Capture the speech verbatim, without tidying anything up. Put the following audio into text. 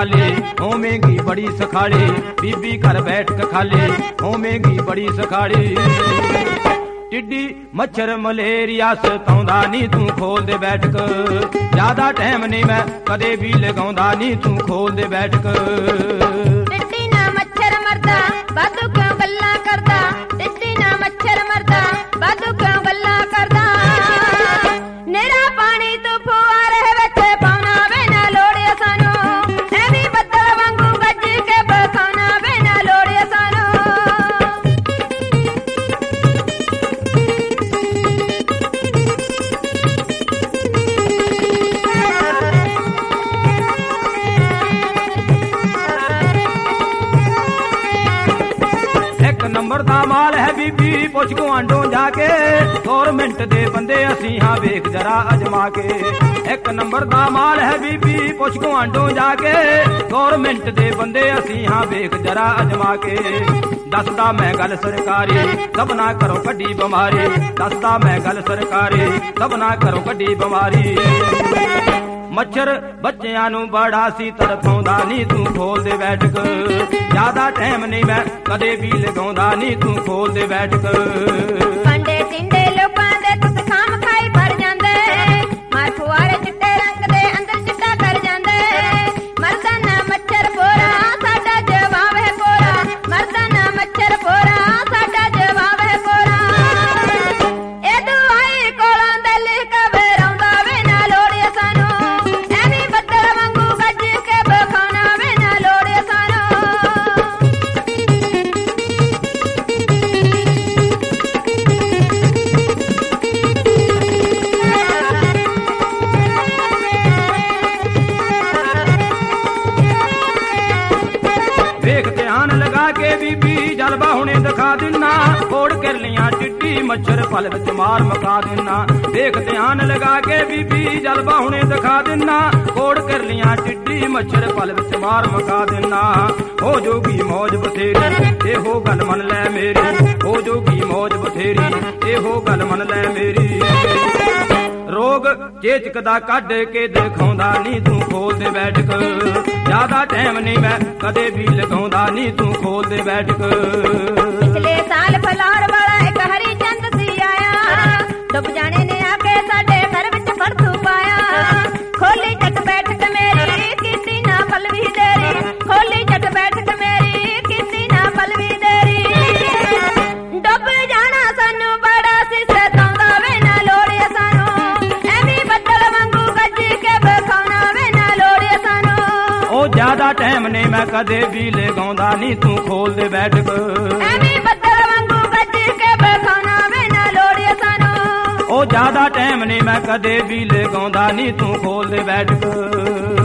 खाली होवेगी बड़ी सखाली, बीबी घर बैठ के खाली होवेगी बड़ी सखाली। टिड्डी मच्छर मलेरिया सताउंदा नी तू खोल दे बैठक, ज्यादा टाइम नहीं मैं कदे भी लगाउंदा नी तू खोल दे बैठक। टिड्डी ना मच्छर मरदा वाधू क्यों गल्लां करदा, टिड्डी ना मच्छर मरदा वाधू क्यों गल्लां करदा। नेरा पानी तू फुआरे विच पाउना वे ना लोड़े सानू, एवी बदल वांगू गज के बखाना वे ना लोड़े सानू। नंबर दा माल है बीबी पुछ गुआंढों जाके, गौरमेंट दे बंदे असी हाँ वेख जरा अजमा के। एक नंबर दा माल है बीबी पुछ गुआंढों जाके, गौरमेंट दे बंदे असी हाँ वेख जरा अजमा के। दसदा मैं गल सरकारी सब ना करो कड्डी बीमारी, दसदा मैं गल सरकारी सब ना करो कड्डी बीमारी। मच्छर बच्चियां नू बड़ा सी तड़पाउंदा नी तू खोल दे बैठक, ज्यादा टाइम नहीं मैं कदे भी लगाउंदा नी तू खोल दे बैठक। पंडे टिंडे लोकां दे तुस खाम खाई भर जांदे, मार फुआरे चिट्टे रंग दे अंदर चिट्टा कर जांदे। मरदा ना मच्छर पोरा साडा जवाब है कोरा, मरदा ना मच्छर पोरा साडा जवाब है कोरा। ए दुआई कोलों दिल घबराउंदा वे ना लोड़े सानू, एवी बदल वांगू गज के बखाना वे ना लोड़े सानू। देख ध्यान लगा के बीबी जलवा हुणे दिखा दिना, कोड़ कर लिया टिड्डी मच्छर पल विच मार मका दिना। देख ध्यान लगा के बीबी जलवा हुणे दिखा दिना, कोड़ कर लिया टिड्डी मच्छर पल विच मार मका दिना। हो जोगी मौज बथेरी ए हो गल मन लै मेरी, हो जोगी मौज बथेरी ए हो गल मन लै मेरी। रोग चेचक दा कढ के दिखाउंदा नी तू खोल दे बैठक, ज्यादा टाइम नहीं मैं कदे भी लगाउंदा नी तू खोल दे बैठक। पिछले साल फलार वाला एक हरी चंद सी आया, डुब जाने ने आके साडे घर विच फड़तू पाया। खोली चट बैठक मेरी किसी ना पलवी देरी, खोली चट बैठक मेरी किसी ना पलवी देरी। डुब जाना सानू बड़ा सी सताउंदा वे ना लोड़े सानू, एवी बदल वांगू गज के बखाना वे ना लोड़े सानू। ओ ज्यादा टाइम नहीं मैं कदे भी लगाउंदा नी तू खोल दे बैठक, एवी बदल वांगू गज के बखाना वे ना लोड़े सानू। ओ ज्यादा टाइम नहीं मैं कदे भी लगाउंदा नी तू खोल दे बैठक।